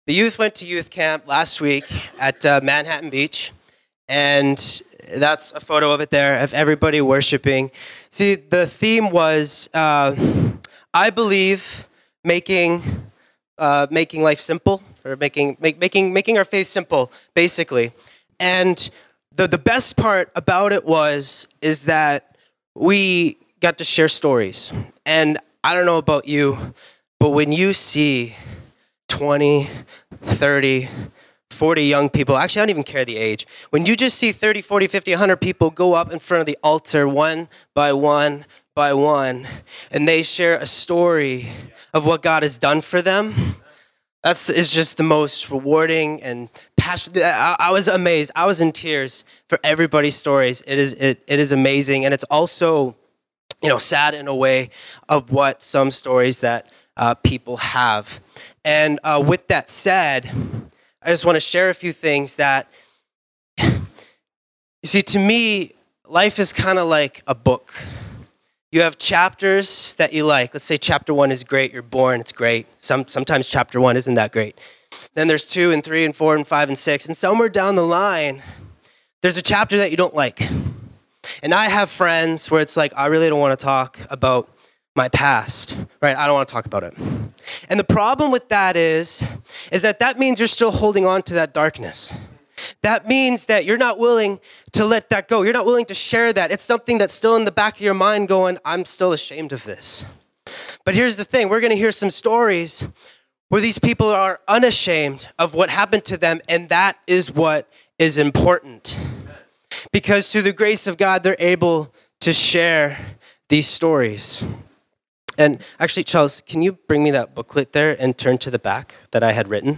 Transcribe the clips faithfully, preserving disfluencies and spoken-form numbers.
The youth went to youth camp last week at uh, Manhattan Beach, and that's a photo of it there, of everybody worshiping. See, the theme was, uh, I believe, making uh, making life simple, or making make, making making our faith simple, basically. And the the best part about it was is that we got to share stories. And I don't know about you, but when you see twenty, thirty, forty young people, actually I don't even care the age, when you just see thirty, forty, fifty, one hundred people go up in front of the altar one by one by one, and they share a story of what God has done for them, that's is just the most rewarding and passionate. I, I was amazed. I was in tears for everybody's stories. It is it it is amazing, and it's also, you know, sad in a way of what some stories that uh, people have. And uh, with that said, I just want to share a few things that, you see, to me, life is kind of like a book. You have chapters that you like. Let's say chapter one is great. You're born. It's great. Some Sometimes chapter one isn't that great. Then there's two and three and four and five and six. And somewhere down the line, there's a chapter that you don't like. And I have friends where it's like, I really don't want to talk about my past, right? I don't want to talk about it. And the problem with that is, is that that means you're still holding on to that darkness. That means that you're not willing to let that go. You're not willing to share that. It's something that's still in the back of your mind going, I'm still ashamed of this. But here's the thing. We're going to hear some stories where these people are unashamed of what happened to them, and that is what is important. Because through the grace of God, they're able to share these stories. And actually, Charles, can you bring me that booklet there and turn to the back that I had written?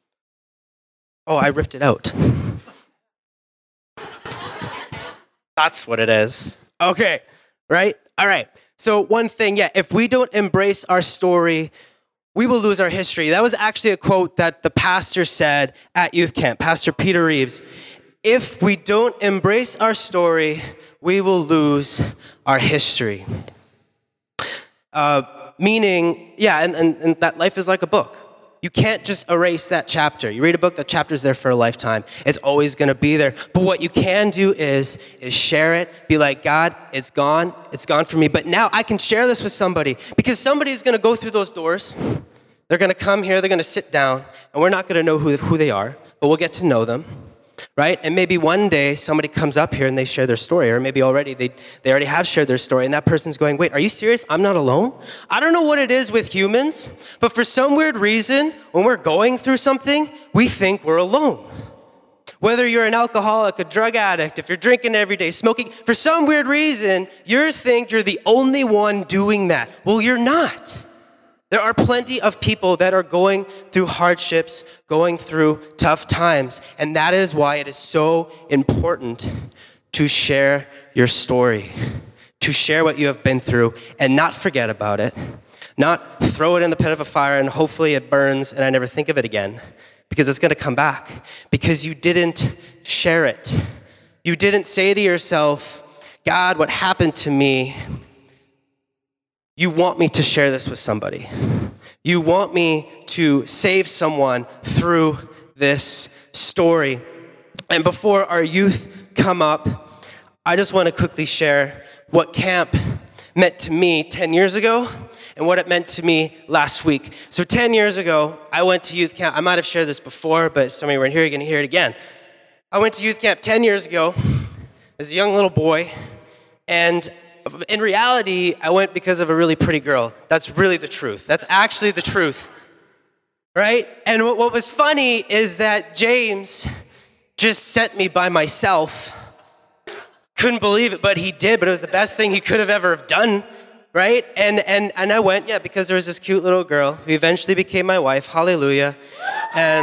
Oh, I ripped it out. That's what it is. Okay, right? All right. So one thing, yeah, if we don't embrace our story, we will lose our history. That was actually a quote that the pastor said at youth camp, Pastor Peter Reeves. If we don't embrace our story, we will lose our history. Uh, meaning, yeah, and, and, and that life is like a book. You can't just erase that chapter. You read a book, that chapter's there for a lifetime. It's always going to be there. But what you can do is, is share it. Be like, God, it's gone. It's gone for me. But now I can share this with somebody, because somebody's going to go through those doors. They're going to come here. They're going to sit down. And we're not going to know who, who they are, but we'll get to know them. Right? And maybe one day somebody comes up here and they share their story, or maybe already they, they already have shared their story, and that person's going, wait, are you serious? I'm not alone? I don't know what it is with humans, but for some weird reason, when we're going through something, we think we're alone. Whether you're an alcoholic, a drug addict, if you're drinking every day, smoking, for some weird reason, you think you're the only one doing that. Well, you're not. There are plenty of people that are going through hardships, going through tough times, and that is why it is so important to share your story, to share what you have been through, and not forget about it, not throw it in the pit of a fire and hopefully it burns and I never think of it again, because it's going to come back, because you didn't share it. You didn't say to yourself, God, what happened to me? You want me to share this with somebody. You want me to save someone through this story. And before our youth come up, I just want to quickly share what camp meant to me ten years ago and what it meant to me last week. So ten years ago, I went to youth camp. I might have shared this before, but if some of you weren't here, you're going to hear it again. I went to youth camp ten years ago as a young little boy, and in reality, I went because of a really pretty girl. That's really the truth. That's actually the truth, right? And what, what was funny is that James just sent me by myself. Couldn't believe it, but he did. But it was the best thing he could have ever have done, right? And and and I went, yeah, because there was this cute little girl who eventually became my wife. Hallelujah. And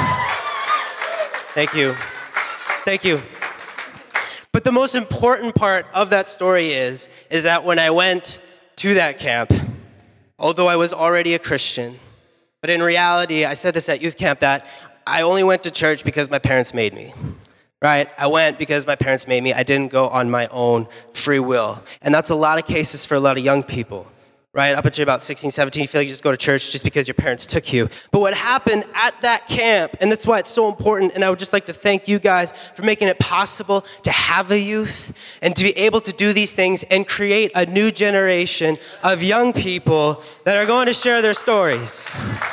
thank you. Thank you. But the most important part of that story is, is that when I went to that camp, although I was already a Christian, but in reality, I said this at youth camp, that I only went to church because my parents made me, right? I went because my parents made me. I didn't go on my own free will. And that's a lot of cases for a lot of young people. right? Up until about sixteen, seventeen, you feel like you just go to church just because your parents took you. But what happened at that camp, and that's why it's so important, and I would just like to thank you guys for making it possible to have a youth and to be able to do these things and create a new generation of young people that are going to share their stories.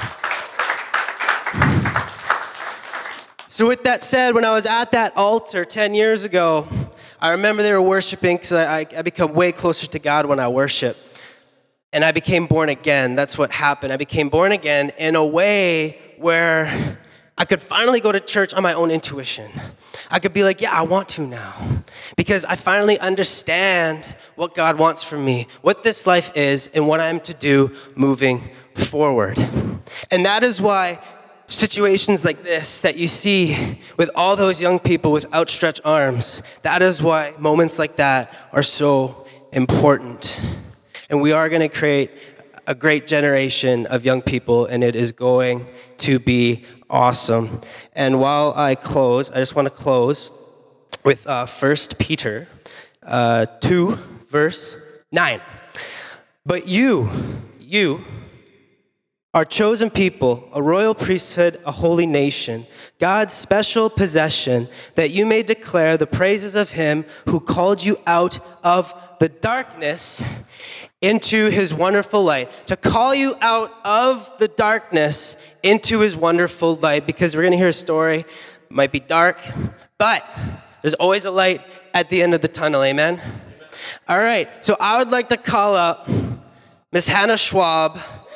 So with that said, when I was at that altar ten years ago, I remember they were worshiping because I, I, I become way closer to God when I worship. And I became born again. That's what happened. I became born again in a way where I could finally go to church on my own intuition. I could be like, yeah, I want to now. Because I finally understand what God wants from me, what this life is, and what I'm to do moving forward. And that is why situations like this that you see with all those young people with outstretched arms, that is why moments like that are so important. And we are going to create a great generation of young people, and it is going to be awesome. And while I close, I just want to close with uh, First Peter uh, two, verse nine. But you, you are chosen people, a royal priesthood, a holy nation, God's special possession, that you may declare the praises of him who called you out of the darkness into his wonderful light. To call you out of the darkness into his wonderful light, because we're going to hear a story. It might be dark, but there's always a light at the end of the tunnel, amen? All right, so I would like to call up Miss Hannah Schwab.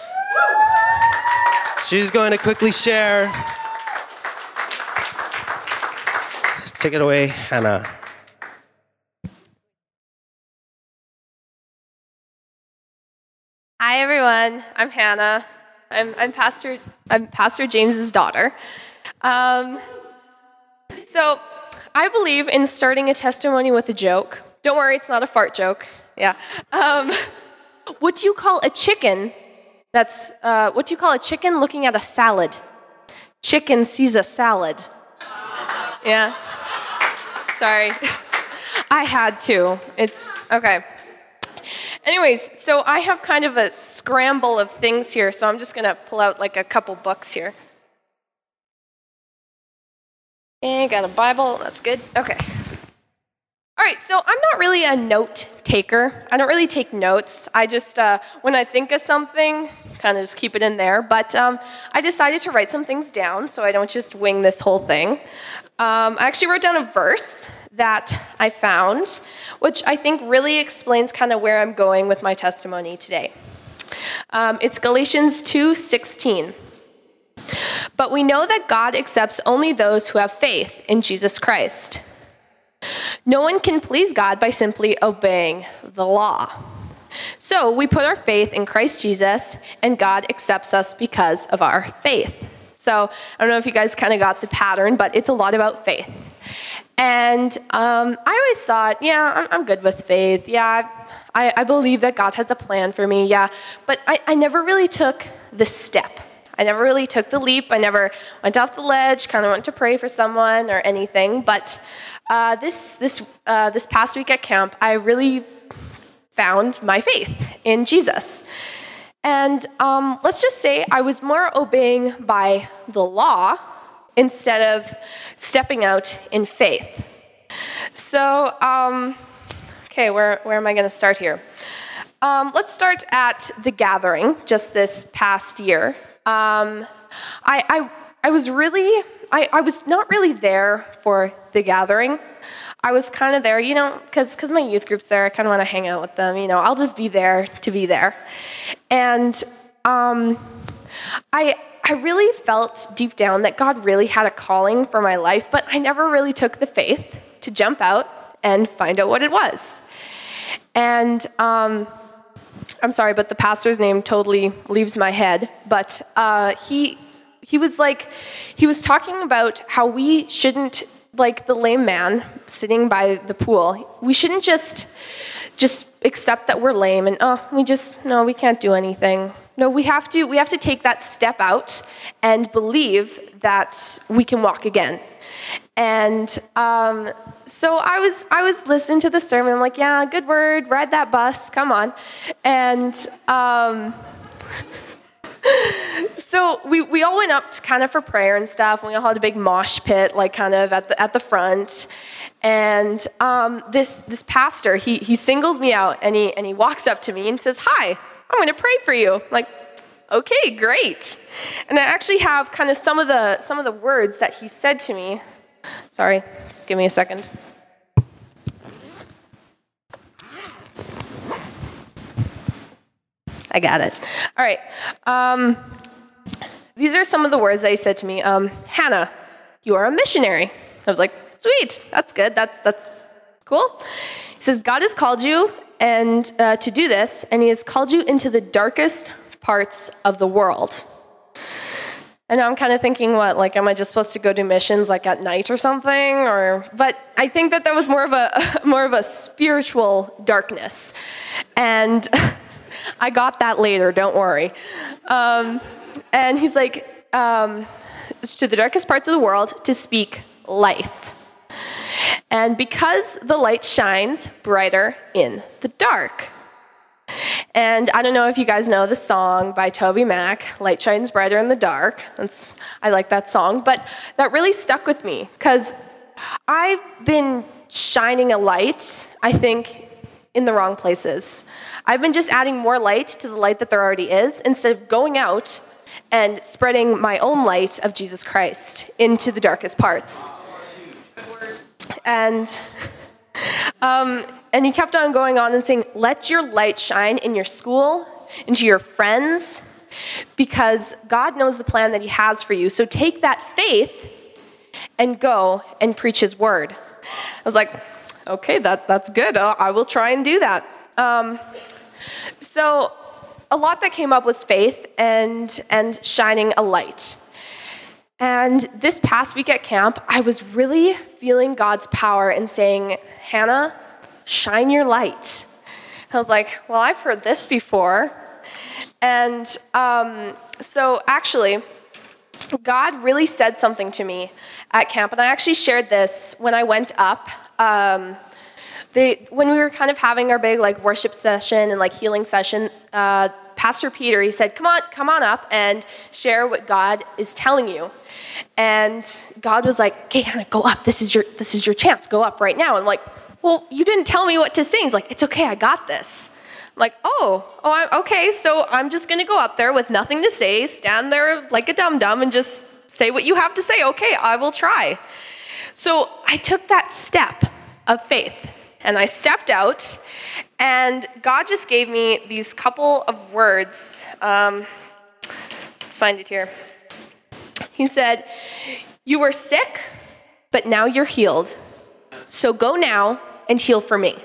She's going to quickly share. Take it away, Hannah. Hi everyone, I'm Hannah. I'm, I'm Pastor I'm Pastor James's daughter. Um, so I believe in starting a testimony with a joke. Don't worry, it's not a fart joke. Yeah. Um, what do you call a chicken? That's uh, what do you call a chicken looking at a salad? Chicken sees a salad. Yeah. Sorry. I had to. It's okay. Anyways, so I have kind of a scramble of things here, so I'm just going to pull out like a couple books here. And got a Bible, that's good. Okay. All right, so I'm not really a note taker. I don't really take notes. I just, uh, when I think of something, kind of just keep it in there. But um, I decided to write some things down so I don't just wing this whole thing. Um, I actually wrote down a verse that I found, which I think really explains kind of where I'm going with my testimony today. Um, it's Galatians two sixteen. But we know that God accepts only those who have faith in Jesus Christ. No one can please God by simply obeying the law. So we put our faith in Christ Jesus, and God accepts us because of our faith. So I don't know if you guys kind of got the pattern, but it's a lot about faith. And um, I always thought, yeah, I'm, I'm good with faith. Yeah, I, I believe that God has a plan for me. Yeah, but I, I never really took the step. I never really took the leap. I never went off the ledge, kind of went to pray for someone or anything. But uh, this this uh, this past week at camp, I really found my faith in Jesus. And um, let's just say I was more obeying by the law instead of stepping out in faith. So, um, okay, where, where am I going to start here? Um, let's start at the gathering just this past year. Um, I, I, I was really, I, I was not really there for the gathering. I was kind of there, you know, because because my youth group's there. I kind of want to hang out with them. You know, I'll just be there to be there. And um, I I really felt deep down that God really had a calling for my life, but I never really took the faith to jump out and find out what it was. And um, I'm sorry, but the pastor's name totally leaves my head. But uh, he he was like, he was talking about how we shouldn't, like the lame man sitting by the pool, we shouldn't just just accept that we're lame and, oh, we just, no, we can't do anything. No, we have to we have to take that step out and believe that we can walk again. And um, so I was I was listening to the sermon. I'm like, yeah, good word. Ride that bus. Come on. And um, so we, we all went up to kind of for prayer and stuff. And we all had a big mosh pit, like kind of at the at the front. And um, this this pastor, he he singles me out, and he and he walks up to me and says, "Hi, I'm going to pray for you." I'm like, okay, great. And I actually have kind of some of the some of the words that he said to me. Sorry, just give me a second. I got it. All right. Um, these are some of the words that he said to me. Um, Hannah, you are a missionary. I was like, sweet, that's good. That's that's cool. He says, God has called you and uh, to do this, and he has called you into the darkest parts of the world. And now I'm kind of thinking, what, like, am I just supposed to go do missions like at night or something? Or, but I think that that was more of a more of a spiritual darkness, and I got that later. Don't worry. Um, and he's like, um, to the darkest parts of the world to speak life. And because the light shines brighter in the dark. And I don't know if you guys know the song by Toby Mac, Light Shines Brighter in the Dark. That's, I like that song, but that really stuck with me because I've been shining a light, I think, in the wrong places. I've been just adding more light to the light that there already is instead of going out and spreading my own light of Jesus Christ into the darkest parts. And um, and he kept on going on and saying, let your light shine in your school, into your friends, because God knows the plan that he has for you. So take that faith and go and preach his word. I was like, okay, that, that's good. Uh, I will try and do that. Um, so a lot that came up was faith and and shining a light. And this past week at camp, I was really feeling God's power and saying, Hannah, shine your light. I was like, well, I've heard this before. And um, so actually, God really said something to me at camp. And I actually shared this when I went up. Um, they, when we were kind of having our big like worship session and like healing session, uh, Pastor Peter, he said, come on, come on up and share what God is telling you. And God was like, okay, Hannah, go up. This is your this is your chance. Go up right now. And I'm like, well, you didn't tell me what to sing. He's like, it's okay, I got this. I'm like, oh, oh, I'm, okay, so I'm just going to go up there with nothing to say, stand there like a dum-dum and just say what you have to say. Okay, I will try. So I took that step of faith. And I stepped out, and God just gave me these couple of words. Um, let's find it here. He said, you were sick, but now you're healed. So go now and heal for me.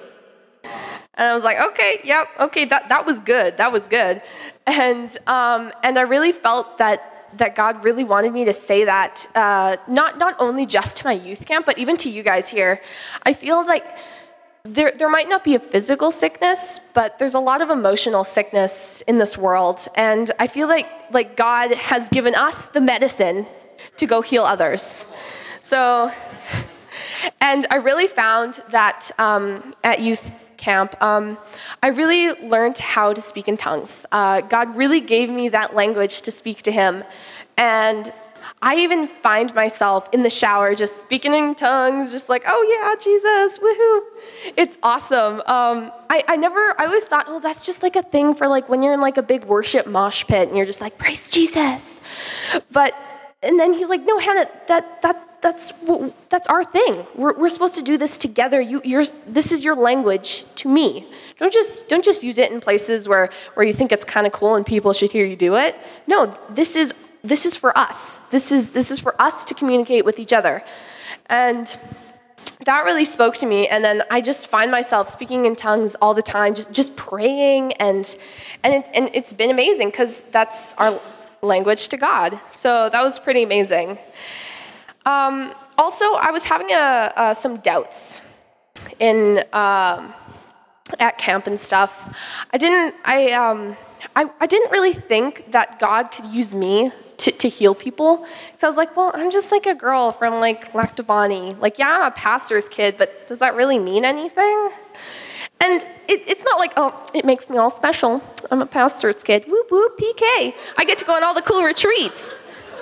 And I was like, okay, yep, okay, that, that was good. That was good. And um, and I really felt that that God really wanted me to say that, uh, not not only just to my youth camp, but even to you guys here. I feel like There, there might not be a physical sickness, but there's a lot of emotional sickness in this world. And I feel like, like God has given us the medicine to go heal others. So, and I really found that um, at youth camp, um, I really learned how to speak in tongues. Uh, God really gave me that language to speak to him. And I even find myself in the shower just speaking in tongues, just like, oh yeah, Jesus, woohoo. It's awesome. Um, I, I never, I always thought, oh, that's just like a thing for like when you're in like a big worship mosh pit and you're just like, praise Jesus. But, and then he's like, no, Hannah, that, that, that's, that's our thing. We're, we're supposed to do this together. You, you're, this is your language to me. Don't just, don't just use it in places where, where you think it's kind of cool and people should hear you do it. No, this is This is for us. This is this is for us to communicate with each other. And that really spoke to me. And then I just find myself speaking in tongues all the time, just, just praying. And and, it, and it's been amazing because that's our language to God. So that was pretty amazing. Um, also, I was having a, uh, some doubts in um, at camp and stuff. I didn't, I... Um, I, I didn't really think that God could use me to, to heal people. So I was like, well, I'm just like a girl from like Lactabani. Like, yeah, I'm a pastor's kid, but does that really mean anything? And it, it's not like, oh, it makes me all special. I'm a pastor's kid. Whoop, whoop, P K. I get to go on all the cool retreats.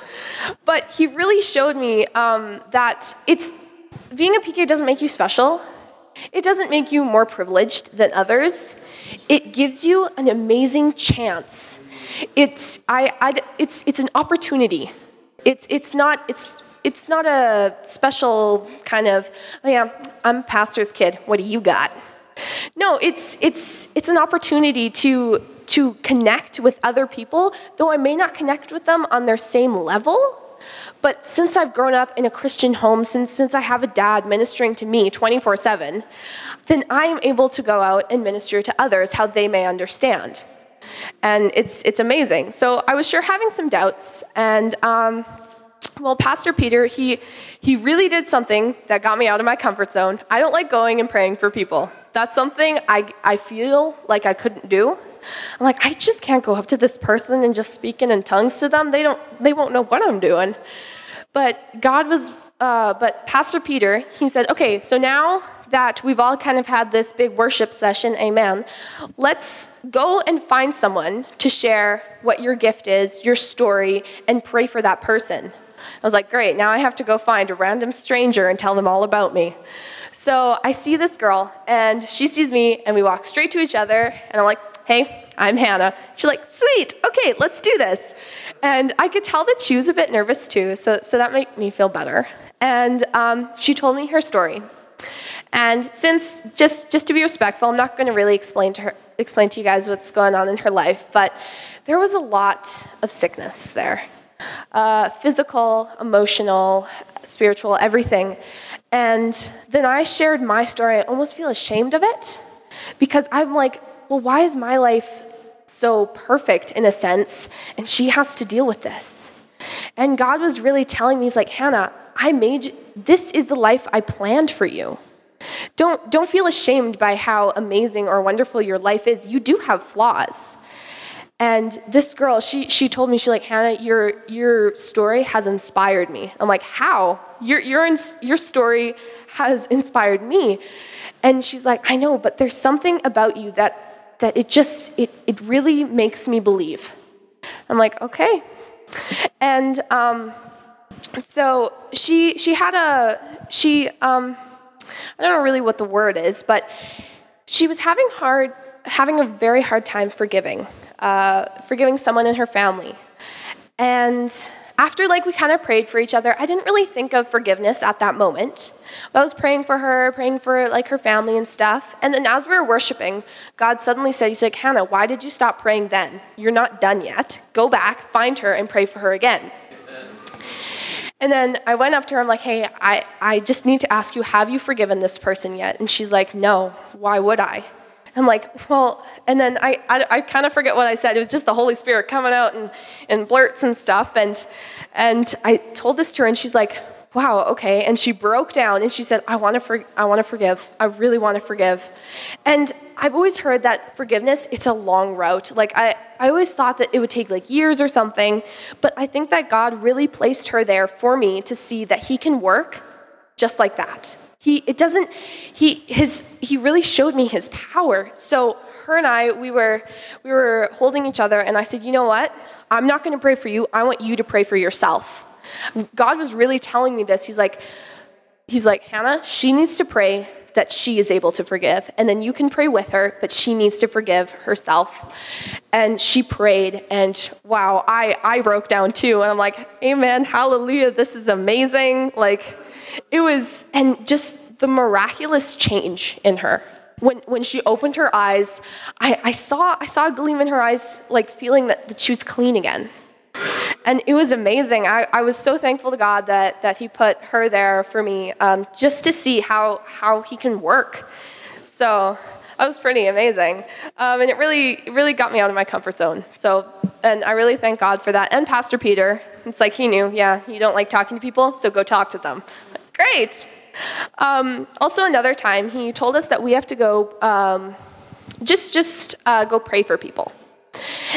But he really showed me um, that it's being a P K doesn't make you special. It doesn't make you more privileged than others. It gives you an amazing chance. It's I, I it's it's an opportunity. It's it's not it's it's not a special kind of, oh yeah, I'm a pastor's kid. What do you got? No, it's it's it's an opportunity to to connect with other people, though I may not connect with them on their same level. But since I've grown up in a Christian home, since since I have a dad ministering to me twenty-four seven, then I'm able to go out and minister to others how they may understand. And it's it's amazing. So I was sure having some doubts, and um, well, Pastor Peter, he he really did something that got me out of my comfort zone. I don't like going and praying for people. That's something I I feel like I couldn't do. I'm like, I just can't go up to this person and just speaking in tongues to them. They don't, they won't know what I'm doing. But God was, uh, but Pastor Peter, he said, okay, so now that we've all kind of had this big worship session, amen, let's go and find someone to share what your gift is, your story, and pray for that person. I was like, great, now I have to go find a random stranger and tell them all about me. So I see this girl, and she sees me, and we walk straight to each other, and I'm like, hey, I'm Hannah. She's like, sweet, okay, let's do this. And I could tell that she was a bit nervous too, so, so that made me feel better. And um, she told me her story. And since, just, just to be respectful, I'm not going to really explain to her, explain to you guys what's going on in her life, but there was a lot of sickness there. Uh, physical, emotional, spiritual, everything. And then I shared my story. I almost feel ashamed of it because I'm like, well, why is my life so perfect in a sense, and she has to deal with this? And God was really telling me, he's like, Hannah, I made you, this is the life I planned for you. Don't, don't feel ashamed by how amazing or wonderful your life is. You do have flaws. And this girl, she she told me, she's like, Hannah, your your story has inspired me. I'm like, how? Your your your story has inspired me. And she's like, I know, but there's something about you that that it just it it really makes me believe. I'm like, okay. And um, so she she had a she um, I don't know really what the word is, but she was having hard having a very hard time forgiving. Uh, forgiving someone in her family. And after like we kind of prayed for each other, I didn't really think of forgiveness at that moment. But I was praying for her, praying for like her family and stuff. And then as we were worshiping, God suddenly said, he's like, Hannah, why did you stop praying then? You're not done yet. Go back, find her, and pray for her again. Amen. And then I went up to her, I'm like, hey, I, I just need to ask you, have you forgiven this person yet? And she's like, no, why would I? I'm like, well, and then I, I, I kind of forget what I said. It was just the Holy Spirit coming out and, and blurts and stuff. And, and I told this to her, and she's like, wow, okay. And she broke down, and she said, I want to for, I want to forgive. I really want to forgive. And I've always heard that forgiveness, it's a long route. Like, I, I always thought that it would take like years or something. But I think that God really placed her there for me to see that he can work just like that. He, it doesn't, he, his, he really showed me his power. So her and I, we were, we were holding each other, and I said, you know what? I'm not going to pray for you. I want you to pray for yourself. God was really telling me this. He's like, he's like, Hannah, she needs to pray that she is able to forgive. And then you can pray with her, but she needs to forgive herself. And she prayed, and wow, I, I broke down too. And I'm like, amen, hallelujah, this is amazing. Like, it was, and just the miraculous change in her. When when she opened her eyes, I, I saw I saw a gleam in her eyes, like feeling that, that she was clean again. And it was amazing. I, I was so thankful to God that that he put her there for me, um, just to see how, how he can work. So that was pretty amazing. Um, and it really, it really got me out of my comfort zone. So, and I really thank God for that. And Pastor Peter, it's like he knew, yeah, you don't like talking to people, so go talk to them. Great. Um, also, another time, he told us that we have to go, um, just just uh, go pray for people.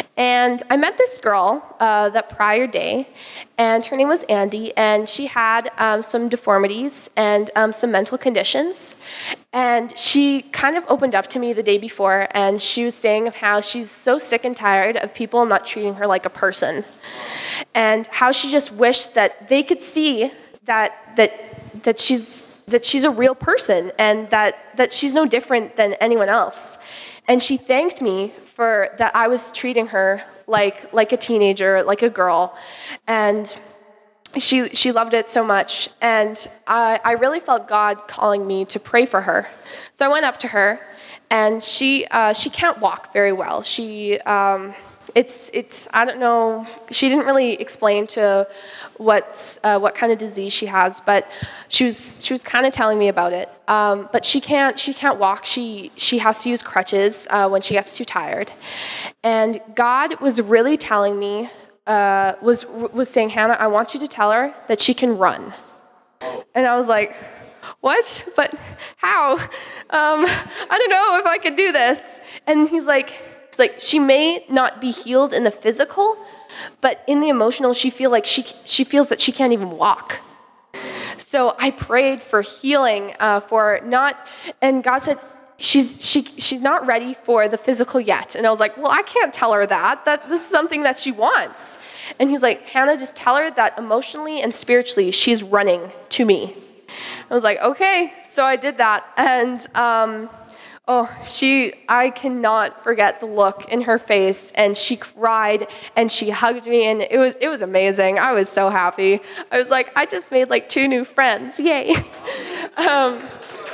And I met this girl uh, that prior day, and her name was Andy, and she had um, some deformities and um, some mental conditions. And she kind of opened up to me the day before, and she was saying of how she's so sick and tired of people not treating her like a person, and how she just wished that they could see that that that she's that she's a real person, and that that she's no different than anyone else. And she thanked me for that I was treating her like like a teenager, like a girl, and she she loved it so much. And I, I really felt God calling me to pray for her. So I went up to her, and she uh, she can't walk very well. She um, it's it's I don't know. She didn't really explain to what uh, what kind of disease she has, but she was she was kind of telling me about it. Um, but she can't she can't walk. She she has to use crutches uh, when she gets too tired. And God was really telling me uh, was was saying, Hannah, I want you to tell her that she can run. And I was like, what? But how? Um, I don't know if I could do this. And he's like, it's like she may not be healed in the physical, but in the emotional, she feel like she she feels that she can't even walk. So I prayed for healing uh, for not, and God said she's she she's not ready for the physical yet. And I was like, well, I can't tell her that. That this is something that she wants. And he's like, Hannah, just tell her that emotionally and spiritually she's running to me. I was like, okay. So I did that, and um, oh, she, I cannot forget the look in her face, and she cried, and she hugged me, and it was it was amazing. I was so happy. I was like, I just made like two new friends, yay. um,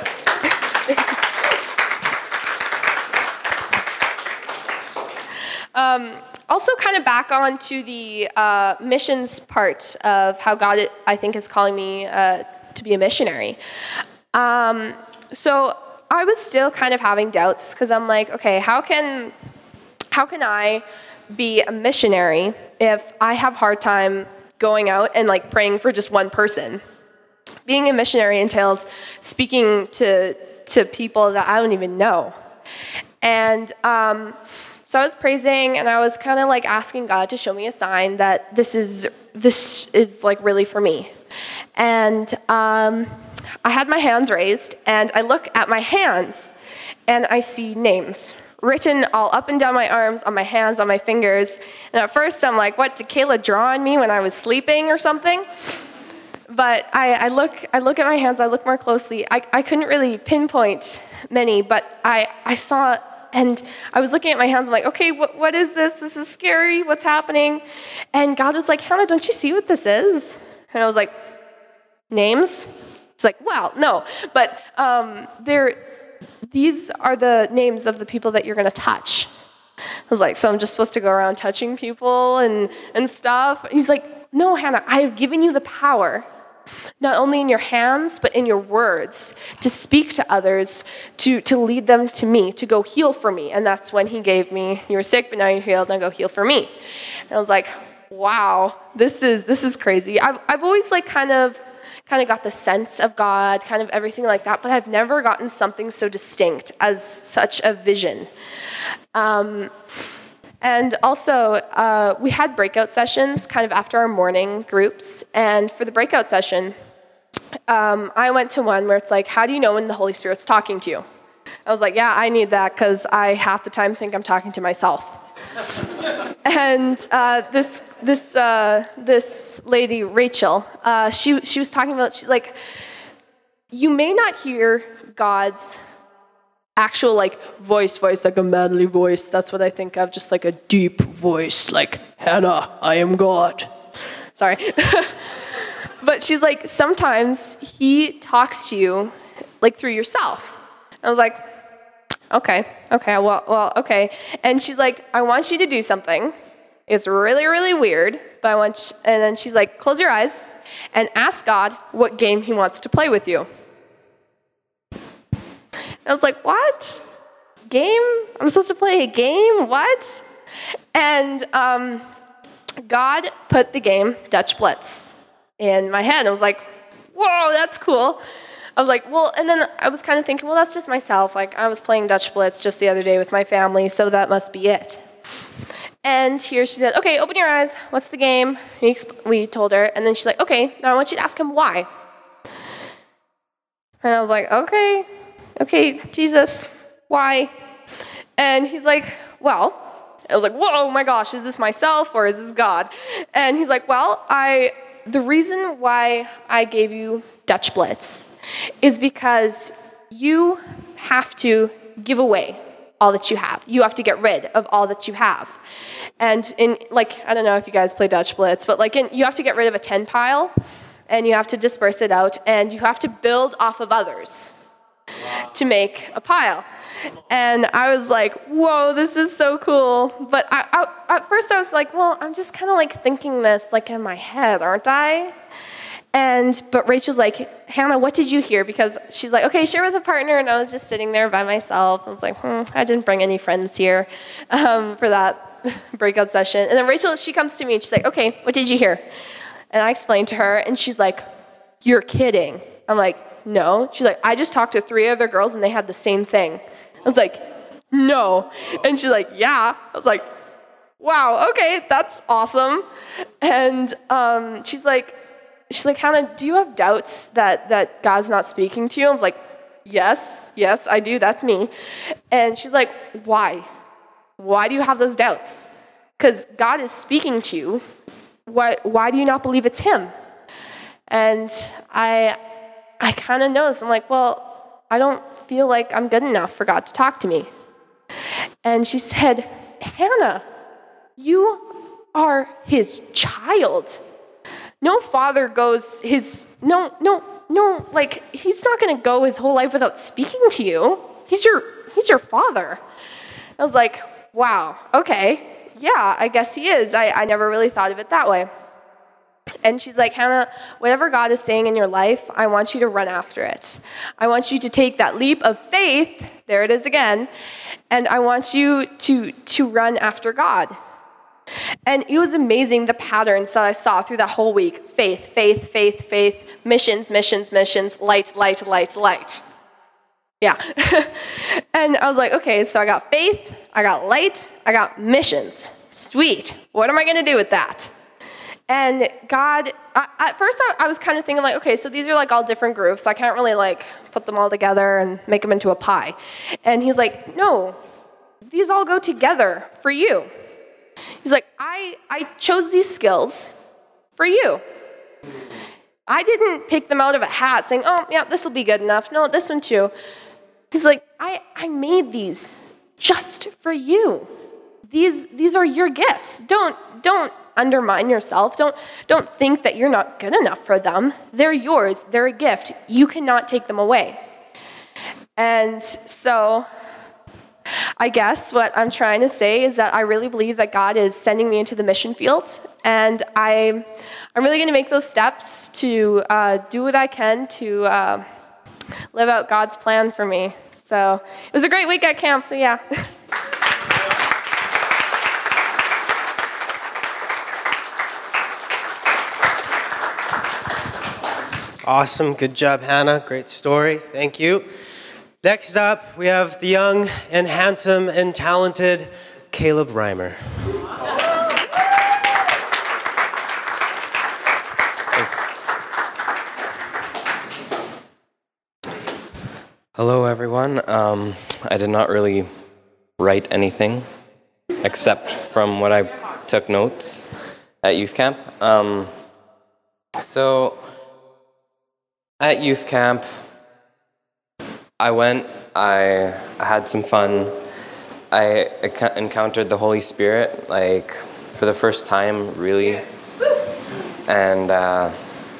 um, also, kind of back on to the uh, missions part of how God, I think, is calling me uh, to be a missionary. Um, so I was still kind of having doubts, because I'm like, okay, how can how can I be a missionary if I have a hard time going out and like praying for just one person? Being a missionary entails speaking to to people that I don't even know. And um, so I was praising, and I was kind of like asking God to show me a sign that this is this is like really for me. And um, I had my hands raised, and I look at my hands, and I see names written all up and down my arms, on my hands, on my fingers. And at first, I'm like, what, did Kayla draw on me when I was sleeping or something? But I, I look I look at my hands, I look more closely. I, I couldn't really pinpoint many, but I, I saw, and I was looking at my hands, I'm like, okay, what, what is this? This is scary, what's happening? And God was like, Hannah, don't you see what this is? And I was like, names? It's like, well, no, but um, they're, these are the names of the people that you're going to touch. I was like, so I'm just supposed to go around touching people and, and stuff? And he's like, no, Hannah, I have given you the power, not only in your hands, but in your words, to speak to others, to, to lead them to me, to go heal for me. And that's when he gave me, you were sick, but now you're healed, now go heal for me. And I was like, wow, this is this is crazy. I've, I've always like kind of, kind of got the sense of God, kind of everything like that, but I've never gotten something so distinct as such a vision. Um, and also, uh, we had breakout sessions kind of after our morning groups, and for the breakout session, um, I went to one where it's like, how do you know when the Holy Spirit's talking to you? I was like, yeah, I need that, because I half the time think I'm talking to myself. And uh, this this uh, this lady, Rachel, uh, she she was talking about, she's like, you may not hear God's actual like voice, voice like a manly voice. That's what I think of, just like a deep voice, like Hannah, I am God. Sorry, but she's like, sometimes He talks to you like through yourself. I was like, okay, okay, well, well, okay. And she's like, I want you to do something. It's really, really weird, but I want you, and then she's like, close your eyes and ask God what game He wants to play with you. I was like, what? Game? I'm supposed to play a game? What? And um, God put the game Dutch Blitz in my head. I was like, whoa, that's cool. I was like, well, and then I was kind of thinking, well, that's just myself. Like, I was playing Dutch Blitz just the other day with my family, so that must be it. And here she said, okay, open your eyes. What's the game? We, exp- we told her. And then she's like, okay, now I want you to ask him why. And I was like, okay, okay, Jesus, why? And he's like, well, I was like, whoa, my gosh, is this myself or is this God? And he's like, well, I, the reason why I gave you Dutch Blitz is because you have to give away all that you have. You have to get rid of all that you have. And in, like, I don't know if you guys play Dutch Blitz, but like in, you have to get rid of a ten pile, and you have to disperse it out, and you have to build off of others to make a pile. And I was like, whoa, this is so cool. But I, I, at first I was like, well, I'm just kind of like thinking this like in my head, aren't I? And, but Rachel's like, Hannah, what did you hear? Because she's like, okay, share with a partner. And I was just sitting there by myself. I was like, hmm, I didn't bring any friends here um, for that breakout session. And then Rachel, she comes to me and she's like, okay, what did you hear? And I explained to her, and she's like, you're kidding. I'm like, no. She's like, I just talked to three other girls and they had the same thing. I was like, no. And she's like, yeah. I was like, wow, okay, that's awesome. And um, she's like, she's like, Hannah, do you have doubts that, that God's not speaking to you? I was like, yes, yes, I do. That's me. And she's like, why? Why do you have those doubts? Because God is speaking to you. Why, why do you not believe it's him? And I, I kind of noticed. I'm like, well, I don't feel like I'm good enough for God to talk to me. And she said, Hannah, you are his child. No father goes his, no, no, no, like, he's not going to go his whole life without speaking to you. He's your, he's your father. I was like, wow, okay, yeah, I guess he is. I, I never really thought of it that way. And she's like, Hannah, whatever God is saying in your life, I want you to run after it. I want you to take that leap of faith, there it is again, and I want you to, to run after God. And it was amazing, the patterns that I saw through that whole week. Faith, faith, faith, faith, missions, missions, missions, light, light, light, light. Yeah. And I was like, okay, so I got faith, I got light, I got missions. Sweet. What am I going to do with that? And God, I, at first I, I was kind of thinking like, okay, so these are like all different groups. I can't really like put them all together and make them into a pie. And he's like, no, these all go together for you. He's like, I, I chose these skills for you. I didn't pick them out of a hat saying, oh, yeah, this will be good enough. No, this one too. He's like, I, I made these just for you. These, these are your gifts. Don't, don't undermine yourself. Don't, don't think that you're not good enough for them. They're yours. They're a gift. You cannot take them away. And so I guess what I'm trying to say is that I really believe that God is sending me into the mission field, and I, I'm really going to make those steps to uh, do what I can to uh, live out God's plan for me. So it was a great week at camp, so yeah. Awesome. Good job, Hannah. Great story. Thank you. Next up, we have the young and handsome and talented Caleb Reimer. Thanks. Hello, everyone. Um, I did not really write anything except from what I took notes at youth camp. Um, so, at youth camp, I went, I, I had some fun. I encountered the Holy Spirit, like, for the first time, really. And, uh,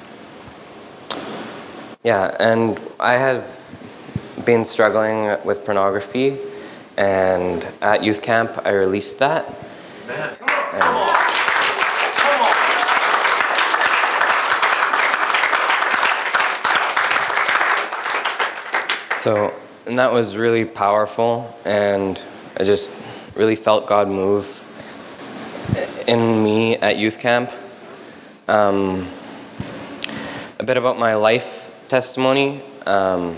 yeah, and I have been struggling with pornography, and at youth camp, I released that. Man, come on, come on. So, and that was really powerful, and I just really felt God move in me at youth camp. Um, a bit about my life testimony. Um,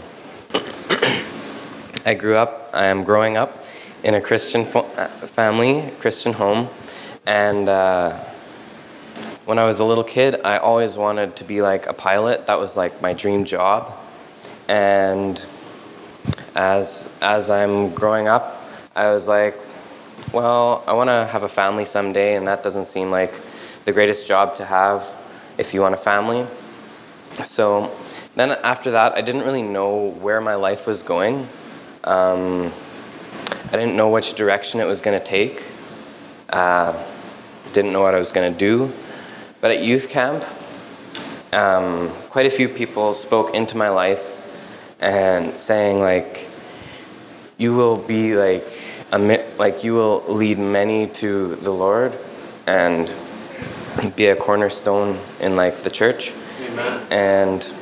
I grew up, I am growing up in a Christian fo- family, Christian home, And uh, when I was a little kid, I always wanted to be like a pilot. That was like my dream job. And as as I'm growing up, I was like, well, I want to have a family someday, and that doesn't seem like the greatest job to have if you want a family. So then after that, I didn't really know where my life was going. Um, I didn't know which direction it was going to take. Uh, didn't know what I was going to do. But at youth camp, um, quite a few people spoke into my life and saying, like, you will be like a like you will lead many to the Lord and be a cornerstone in like the church. Amen. And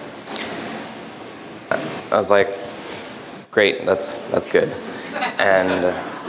I was like, great, that's that's good. And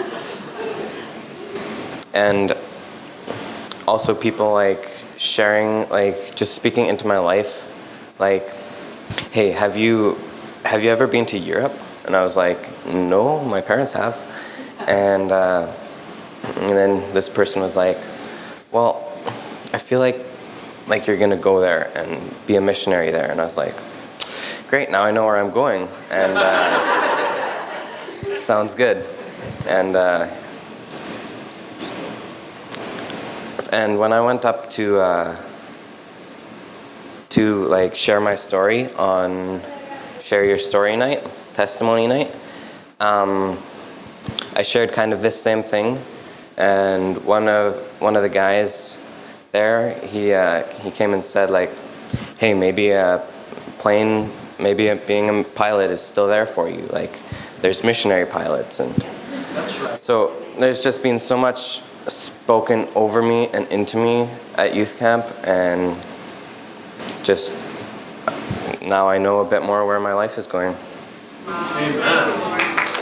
and also people like sharing, like just speaking into my life, like, hey, have you have you ever been to Europe? And I was like, no, my parents have. And uh, and then this person was like, well, I feel like like you're gonna go there and be a missionary there. And I was like, great, now I know where I'm going. And uh, sounds good. And uh, and when I went up to uh, to like share my story on Share Your Story night, testimony night, um, I shared kind of this same thing, and one of one of the guys there, he uh, he came and said like, hey, maybe a plane, maybe a, being a pilot is still there for you. Like, there's missionary pilots, and so there's just been so much spoken over me and into me at youth camp, and just now I know a bit more where my life is going. Amen.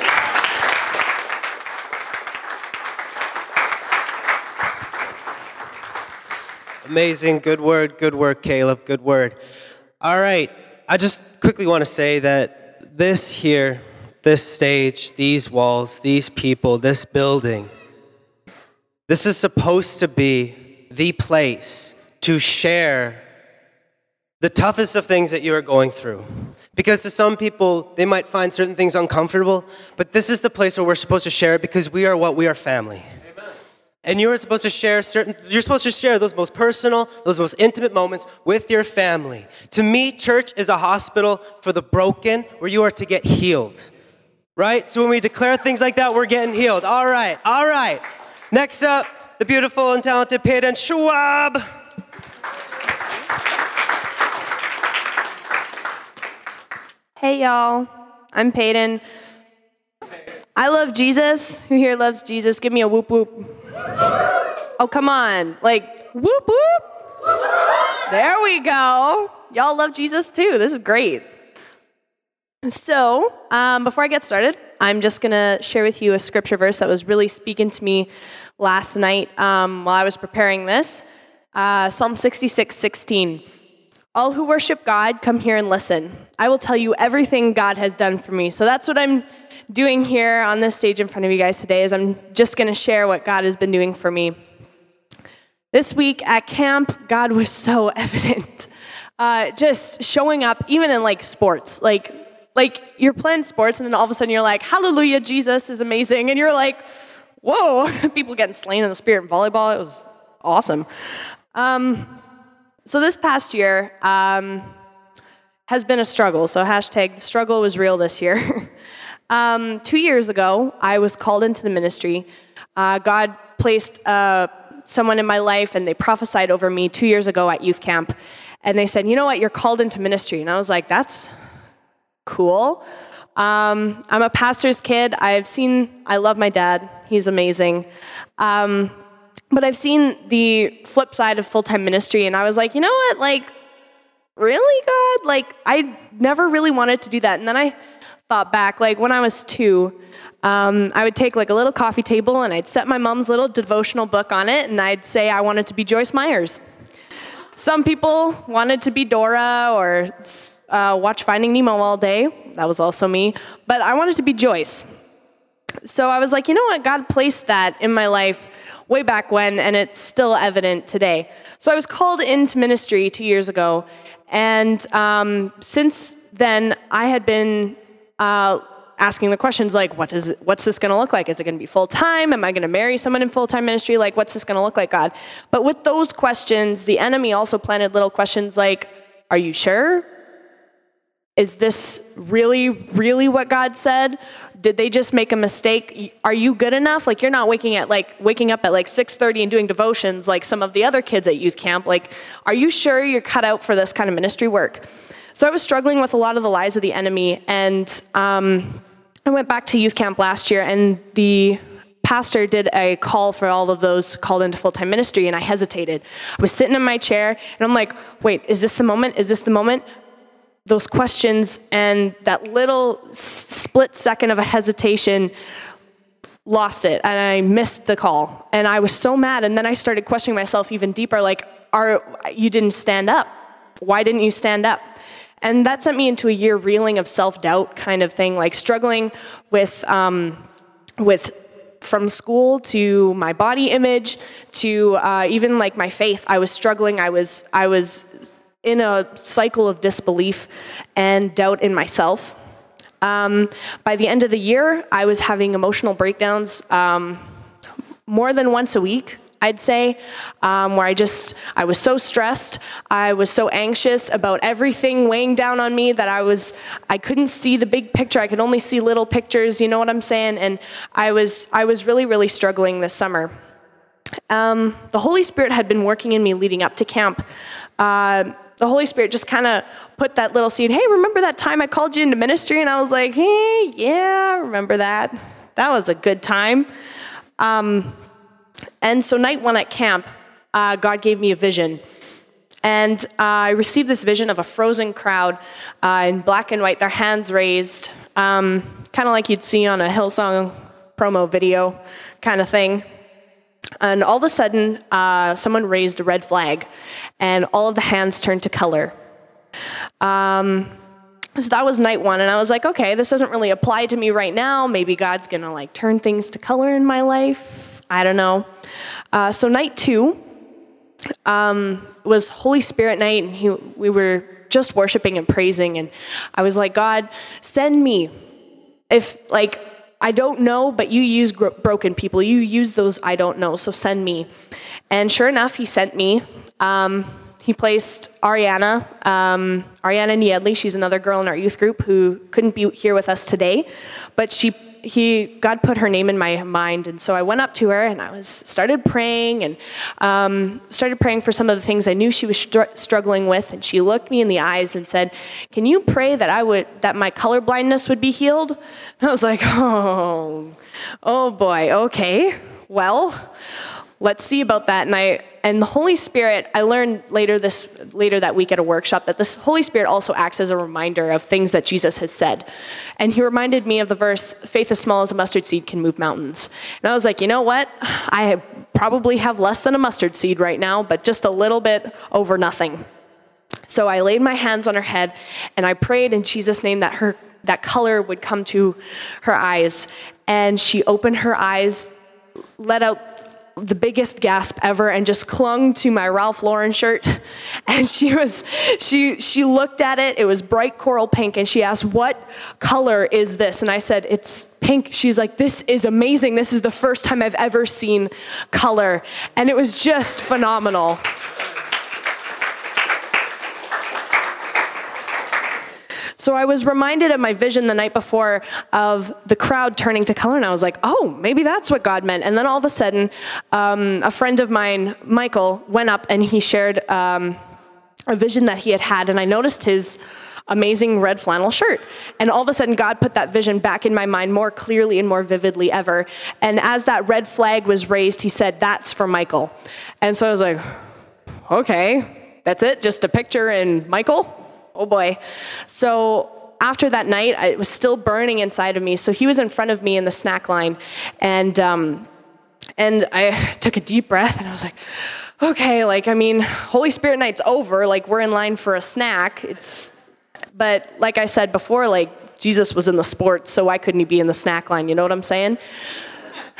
Amazing. Good word. Good work, Caleb. Good word. All right. I just quickly want to say that this here, this stage, these walls, these people, this building, this is supposed to be the place to share the toughest of things that you are going through. Because to some people, they might find certain things uncomfortable, but this is the place where we're supposed to share it because we are what? We are family. Amen. And you are supposed to share certain, you're supposed to share those most personal, those most intimate moments with your family. To me, church is a hospital for the broken where you are to get healed. Right? So when we declare things like that, we're getting healed. All right, all right. Next up, the beautiful and talented Peyton Schwab. Hey y'all, I'm Peyton. I love Jesus. Who here loves Jesus? Give me a whoop whoop. Oh, come on. Like, whoop whoop. There we go. Y'all love Jesus too. This is great. So, um, before I get started, I'm just going to share with you a scripture verse that was really speaking to me last night um, while I was preparing this. Uh, Psalm sixty-six sixteen. All who worship God, come here and listen. I will tell you everything God has done for me. So that's what I'm doing here on this stage in front of you guys today, is I'm just going to share what God has been doing for me. This week at camp, God was so evident. Uh, just showing up, even in like sports. Like, like you're playing sports and then all of a sudden you're like, hallelujah, Jesus is amazing. And you're like, whoa, people getting slain in the spirit in volleyball. It was awesome. Um, So this past year um, has been a struggle. So hashtag the struggle was real this year. um, two years ago, I was called into the ministry. Uh, God placed uh, someone in my life, and they prophesied over me two years ago at youth camp. And they said, you know what, you're called into ministry. And I was like, that's cool. Um, I'm a pastor's kid. I've seen, I love my dad. He's amazing. Um, But I've seen the flip side of full-time ministry, and I was like, you know what, like, really, God? Like, I never really wanted to do that. And then I thought back, like, when I was two, um, I would take, like, a little coffee table, and I'd set my mom's little devotional book on it, and I'd say I wanted to be Joyce Myers. Some people wanted to be Dora or uh, watch Finding Nemo all day. That was also me. But I wanted to be Joyce. So I was like, you know what? God placed that in my life way back when, and it's still evident today. So I was called into ministry two years ago, and um, since then I had been uh, asking the questions like, what is, what's this going to look like? Is it going to be full-time? Am I going to marry someone in full-time ministry? Like, what's this going to look like, God? But with those questions, the enemy also planted little questions like, are you sure? Is this really, really what God said? Did they just make a mistake? Are you good enough? Like, you're not waking at like waking up at like six thirty and doing devotions like some of the other kids at youth camp. Like, are you sure you're cut out for this kind of ministry work? So I was struggling with a lot of the lies of the enemy, and um, I went back to youth camp last year, and the pastor did a call for all of those called into full-time ministry, and I hesitated. I was sitting in my chair, and I'm like, wait, is this the moment? Is this the moment? Those questions and that little s- split second of a hesitation lost it, and I missed the call. And I was so mad, and then I started questioning myself even deeper, like, "Are you didn't stand up? Why didn't you stand up?" And that sent me into a year reeling of self-doubt kind of thing, like struggling with, um, with from school to my body image to uh, even like my faith. I was struggling. I was, I was in a cycle of disbelief and doubt in myself. Um, by the end of the year, I was having emotional breakdowns um, more than once a week, I'd say, um, where I just, I was so stressed, I was so anxious about everything weighing down on me that I was, I couldn't see the big picture, I could only see little pictures, you know what I'm saying? And I was, I was really, really struggling this summer. Um, the Holy Spirit had been working in me leading up to camp. Uh, the Holy Spirit just kind of put that little seed, hey, remember that time I called you into ministry? And I was like, hey, yeah, I remember that. That was a good time. Um, And so night one at camp, uh, God gave me a vision. And uh, I received this vision of a frozen crowd uh, in black and white, their hands raised, um, kind of like you'd see on a Hillsong promo video kind of thing. And all of a sudden, uh, someone raised a red flag, and all of the hands turned to color. Um, so that was night one, and I was like, okay, this doesn't really apply to me right now. Maybe God's gonna like turn things to color in my life. I don't know. Uh, so night two um, was Holy Spirit night, and he, we were just worshiping and praising, and I was like, God, send me. If, like, I don't know, but you use gro- broken people. You use those I don't know, so send me. And sure enough, he sent me. Um, he placed Ariana, um, Ariana Niedley. She's another girl in our youth group who couldn't be here with us today, but she He, God put her name in my mind, and so I went up to her and I was started praying and um, started praying for some of the things I knew she was str- struggling with. And she looked me in the eyes and said, "Can you pray that I would that my color blindness would be healed?" And I was like, "Oh, oh boy, okay, well, let's see about that." And I and the Holy Spirit, I learned later this later that week at a workshop that the Holy Spirit also acts as a reminder of things that Jesus has said. And he reminded me of the verse, "Faith as small as a mustard seed can move mountains." And I was like, you know what? I probably have less than a mustard seed right now, but just a little bit over nothing. So I laid my hands on her head and I prayed in Jesus' name that her that color would come to her eyes. And she opened her eyes, let out the biggest gasp ever, and just clung to my Ralph Lauren shirt. And she was, she she looked at it. It was bright coral pink, and she asked, "What color is this?" And I said, "It's pink." She's like, "This is amazing. This is the first time I've ever seen color." And it was just phenomenal. So I was reminded of my vision the night before of the crowd turning to color, and I was like, oh, maybe that's what God meant. And then all of a sudden, um, a friend of mine, Michael, went up and he shared um, a vision that he had had, and I noticed his amazing red flannel shirt. And all of a sudden, God put that vision back in my mind more clearly and more vividly ever. And as that red flag was raised, he said, "That's for Michael." And so I was like, okay, that's it? Just a picture and Michael? Oh boy. So after that night, I, it was still burning inside of me. So he was in front of me in the snack line, and um, and I took a deep breath, and I was like, okay, like, I mean, Holy Spirit night's over. Like, we're in line for a snack. It's, but like I said before, like, Jesus was in the sports, so why couldn't he be in the snack line? You know what I'm saying?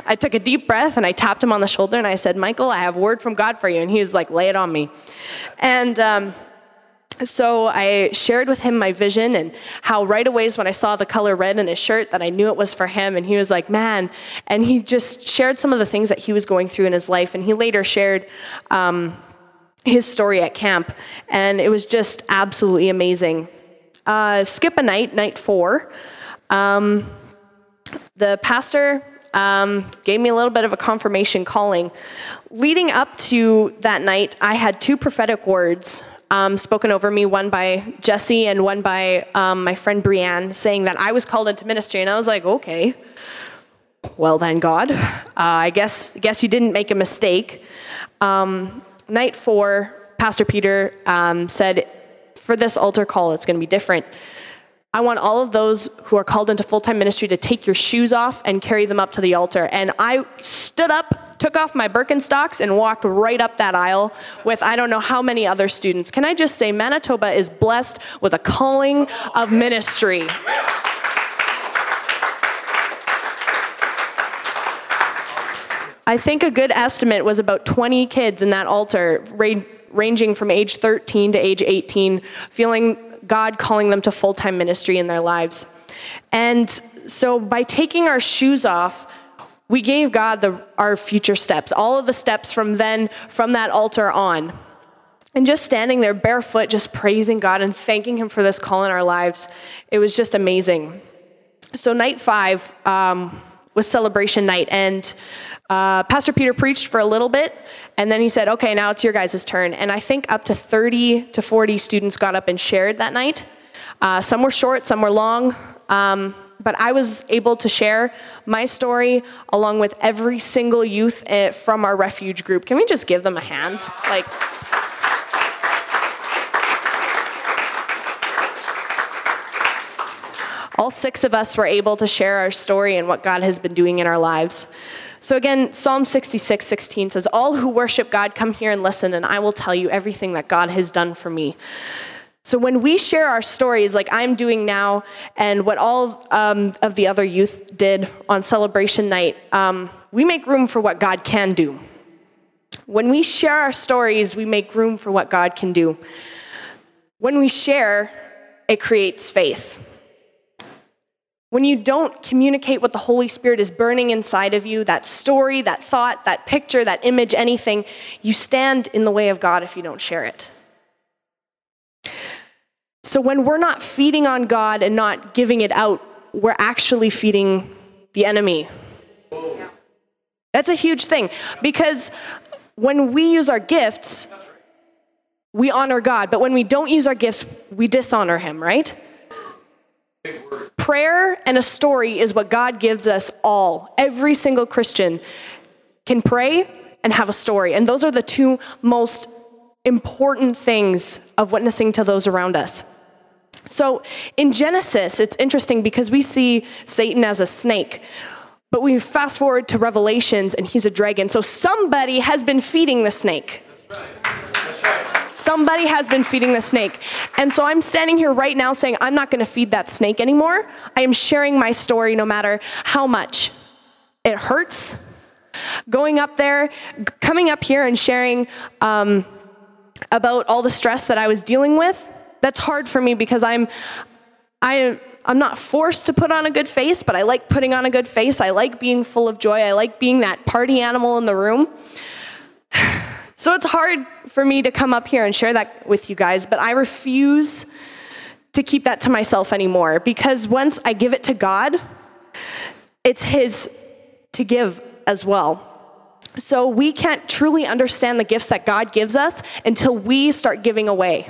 I took a deep breath and I tapped him on the shoulder and I said, Michael, I have word from God for you. And he was like, lay it on me. And um, so I shared with him my vision and how right away when I saw the color red in his shirt that I knew it was for him. And he was like, man. And he just shared some of the things that he was going through in his life. And he later shared um, his story at camp. And it was just absolutely amazing. Uh, skip a night, night four. Um, the pastor um, gave me a little bit of a confirmation calling. Leading up to that night, I had two prophetic words um, spoken over me, one by Jesse and one by um, my friend Brianne, saying that I was called into ministry. And I was like, okay, well then, God, uh, I guess guess you didn't make a mistake. Um, night four, Pastor Peter um, said, for this altar call, it's going to be different. I want all of those who are called into full-time ministry to take your shoes off and carry them up to the altar. And I stood up, took off my Birkenstocks, and walked right up that aisle with I don't know how many other students. Can I just say Manitoba is blessed with a calling of ministry. I think a good estimate was about twenty kids in that altar, ra- ranging from age thirteen to age eighteen, feeling God calling them to full-time ministry in their lives. And so by taking our shoes off, we gave God the, our future steps, all of the steps from then, from that altar on. And just standing there barefoot, just praising God and thanking him for this call in our lives, it was just amazing. So night five um, was celebration night, and uh, Pastor Peter preached for a little bit, and then he said, okay, now it's your guys' turn. And I think up to thirty to forty students got up and shared that night. Uh, some were short, some were long, um, but I was able to share my story along with every single youth uh, from our refuge group. Can we just give them a hand? Like, all six of us were able to share our story and what God has been doing in our lives. So again, Psalm sixty-six sixteen says, all who worship God, come here and listen, and I will tell you everything that God has done for me. So when we share our stories like I'm doing now, and what all um, of the other youth did on celebration night, um, we make room for what God can do. When we share our stories, we make room for what God can do. When we share, it creates faith. When you don't communicate what the Holy Spirit is burning inside of you, that story, that thought, that picture, that image, anything, you stand in the way of God if you don't share it. So when we're not feeding on God and not giving it out, we're actually feeding the enemy. That's a huge thing, because when we use our gifts, we honor God, but when we don't use our gifts, we dishonor him, right? Prayer and a story is what God gives us all. Every single Christian can pray and have a story. And those are the two most important things of witnessing to those around us. So in Genesis, it's interesting because we see Satan as a snake, but we fast forward to Revelations and he's a dragon. So somebody has been feeding the snake. That's right. That's right. Somebody has been feeding the snake. And so I'm standing here right now saying, I'm not going to feed that snake anymore. I am sharing my story no matter how much it hurts. Going up there, coming up here and sharing um, about all the stress that I was dealing with, that's hard for me because I'm, I, I'm not forced to put on a good face, but I like putting on a good face. I like being full of joy. I like being that party animal in the room. So it's hard for me to come up here and share that with you guys, but I refuse to keep that to myself anymore, because once I give it to God, it's his to give as well. So we can't truly understand the gifts that God gives us until we start giving away.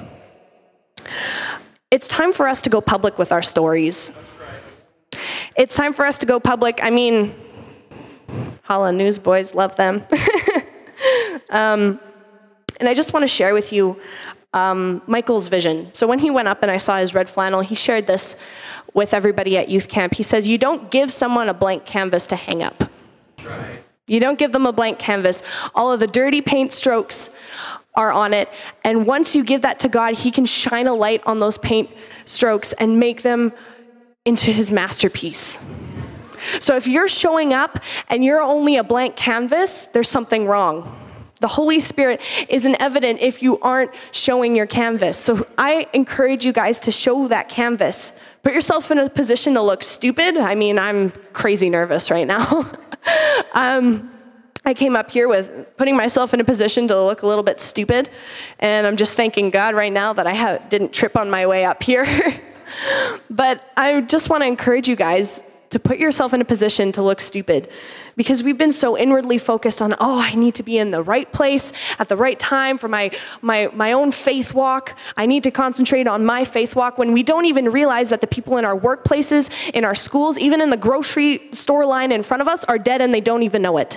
It's time for us to go public with our stories. It's time for us to go public. I mean, Holland Newsboys, love them. um, and I just want to share with you um, Michael's vision. So when he went up and I saw his red flannel, he shared this with everybody at youth camp. He says, you don't give someone a blank canvas to hang up. Right. You don't give them a blank canvas. All of the dirty paint strokes are on it. And once you give that to God, he can shine a light on those paint strokes and make them into his masterpiece. So if you're showing up and you're only a blank canvas, there's something wrong. The Holy Spirit isn't evident if you aren't showing your canvas. So I encourage you guys to show that canvas. Put yourself in a position to look stupid. I mean, I'm crazy nervous right now. um, I came up here with putting myself in a position to look a little bit stupid. And I'm just thanking God right now that I ha- didn't trip on my way up here. But I just want to encourage you guys to put yourself in a position to look stupid, because we've been so inwardly focused on, oh, I need to be in the right place at the right time for my, my, my own faith walk. I need to concentrate on my faith walk, when we don't even realize that the people in our workplaces, in our schools, even in the grocery store line in front of us are dead and they don't even know it.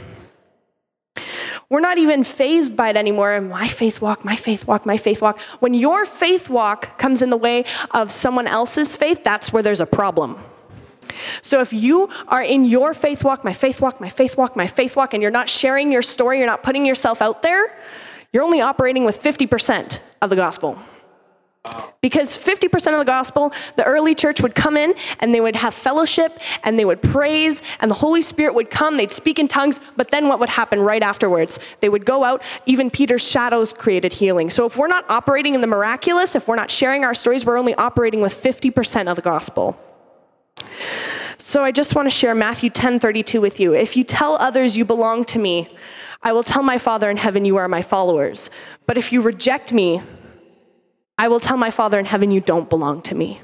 We're not even fazed by it anymore. My faith walk, my faith walk, my faith walk. When your faith walk comes in the way of someone else's faith, that's where there's a problem. So if you are in your faith walk, my faith walk, my faith walk, my faith walk, and you're not sharing your story, you're not putting yourself out there, you're only operating with fifty percent of the gospel. Because fifty percent of the gospel, the early church would come in and they would have fellowship and they would praise and the Holy Spirit would come, they'd speak in tongues, but then what would happen right afterwards? They would go out, even Peter's shadows created healing. So if we're not operating in the miraculous, if we're not sharing our stories, we're only operating with fifty percent of the gospel. So I just want to share Matthew ten thirty-two with you. If you tell others you belong to me, I will tell my Father in heaven you are my followers. But if you reject me, I will tell my Father in heaven you don't belong to me.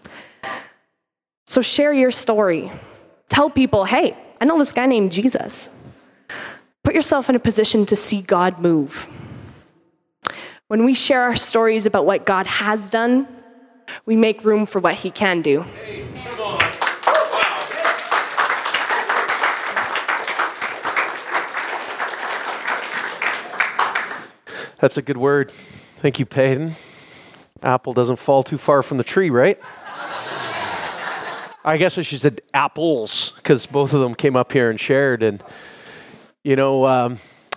So share your story. Tell people, hey, I know this guy named Jesus. Put yourself in a position to see God move. When we share our stories about what God has done, we make room for what he can do. Hey, come on. That's a good word. Thank you, Peyton. Apple doesn't fall too far from the tree, right? I guess I should have said apples, because both of them came up here and shared. And, you know, um,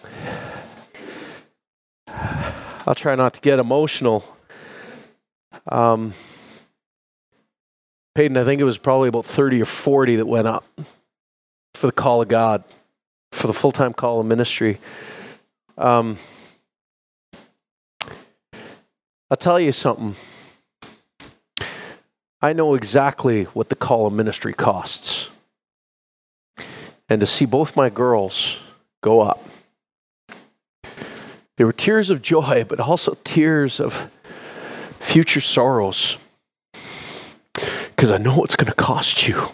I'll try not to get emotional. Um, Peyton, I think it was probably about thirty or forty that went up for the call of God, for the full-time call of ministry. Um, I'll tell you something. I know exactly what the call of ministry costs. And to see both my girls go up, there were tears of joy, but also tears of future sorrows. Because I know what's going to cost you.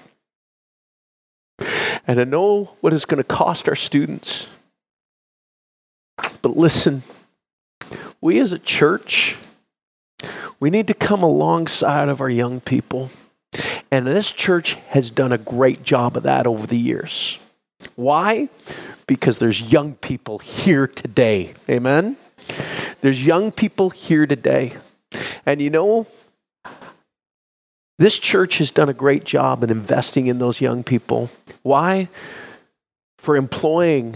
And I know what it's going to cost our students. But listen, we as a church, we need to come alongside of our young people. And this church has done a great job of that over the years. Why? Because there's young people here today. Amen? There's young people here today. And you know, this church has done a great job in investing in those young people. Why? For employing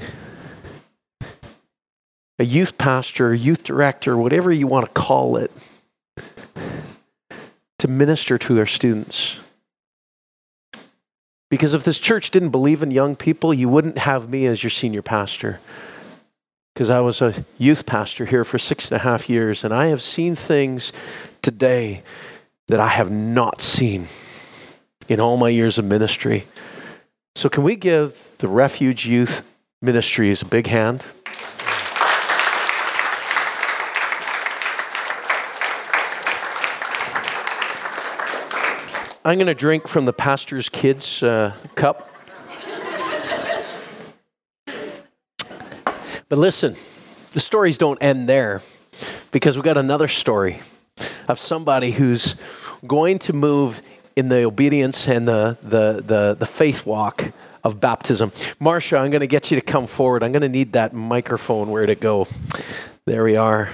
a youth pastor, a youth director, whatever you want to call it, to minister to their students. Because if this church didn't believe in young people, you wouldn't have me as your senior pastor. Because I was a youth pastor here for six and a half years, and I have seen things today that I have not seen in all my years of ministry. So can we give the Refuge Youth Ministries a big hand? I'm going to drink from the pastor's kids' uh, cup. But listen, the stories don't end there, because we've got another story of somebody who's going to move in the obedience and the, the, the, the faith walk of baptism. Marcia, I'm going to get you to come forward. I'm going to need that microphone. Where'd it go? There we are.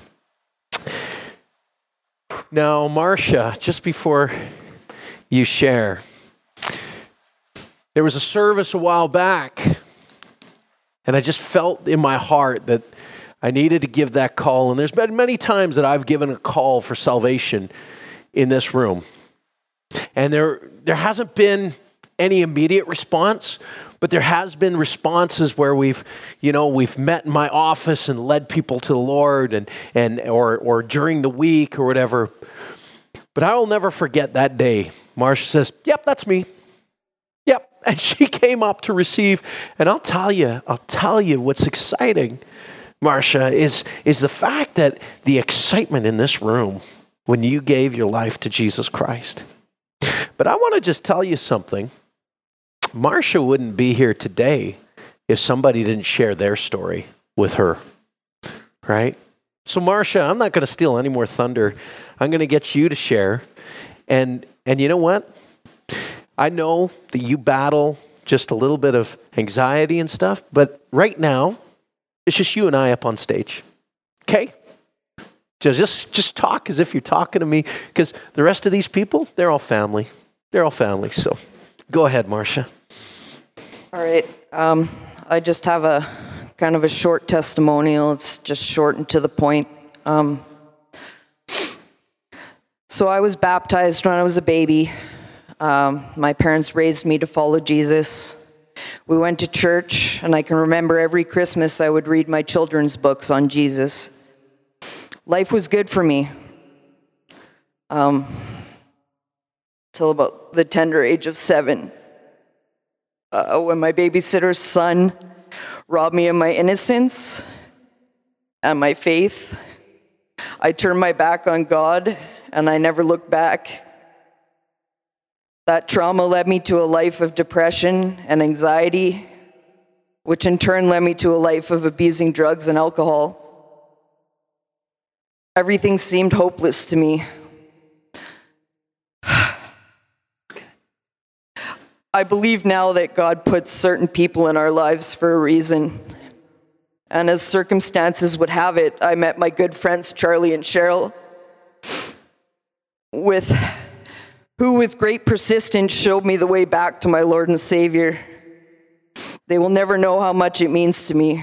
Now, Marcia, just before you share, there was a service a while back, and I just felt in my heart that I needed to give that call. And there's been many times that I've given a call for salvation in this room, and there there hasn't been any immediate response, but there has been responses where we've, you know, we've met in my office and led people to the Lord, and and or or during the week or whatever. But I will never forget that day. Marcia says, "Yep, that's me. Yep." And she came up to receive. And I'll tell you, I'll tell you what's exciting, Marcia, is, is the fact that the excitement in this room when you gave your life to Jesus Christ. But I want to just tell you something. Marcia wouldn't be here today if somebody didn't share their story with her, right? So Marcia, I'm not going to steal any more thunder. I'm going to get you to share. And and you know what? I know that you battle just a little bit of anxiety and stuff, but right now, it's just you and I up on stage, okay? Just, just talk as if you're talking to me, because the rest of these people, they're all family. They're all family, so go ahead, Marcia. All right. Um, I just have a kind of a short testimonial. It's just short and to the point. Um, so I was baptized when I was a baby. Um, my parents raised me to follow Jesus. We went to church, and I can remember every Christmas I would read my children's books on Jesus. Life was good for me. Um, till about the tender age of seven, uh, when my babysitter's son robbed me of my innocence and my faith. I turned my back on God, and I never looked back. That trauma led me to a life of depression and anxiety, which in turn led me to a life of abusing drugs and alcohol. Everything seemed hopeless to me. I believe now that God puts certain people in our lives for a reason. And as circumstances would have it, I met my good friends Charlie and Cheryl, with who with great persistence showed me the way back to my Lord and Savior. They will never know how much it means to me.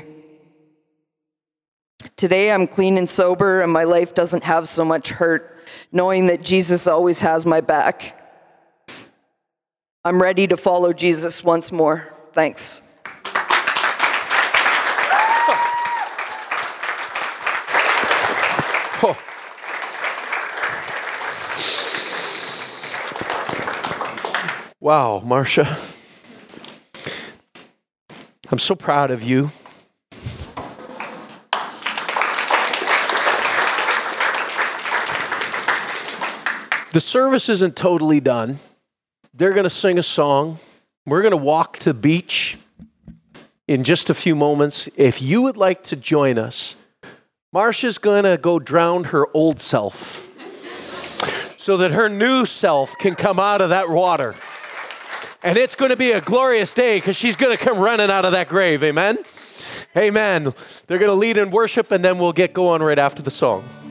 Today I'm clean and sober, and my life doesn't have so much hurt, knowing that Jesus always has my back. I'm ready to follow Jesus once more. Thanks. Oh. Wow, Marcia. I'm so proud of you. The service isn't totally done. They're going to sing a song. We're going to walk to the beach in just a few moments. If you would like to join us, Marcia's going to go drown her old self so that her new self can come out of that water. And it's going to be a glorious day because she's going to come running out of that grave. Amen? Amen. They're going to lead in worship, and then we'll get going right after the song.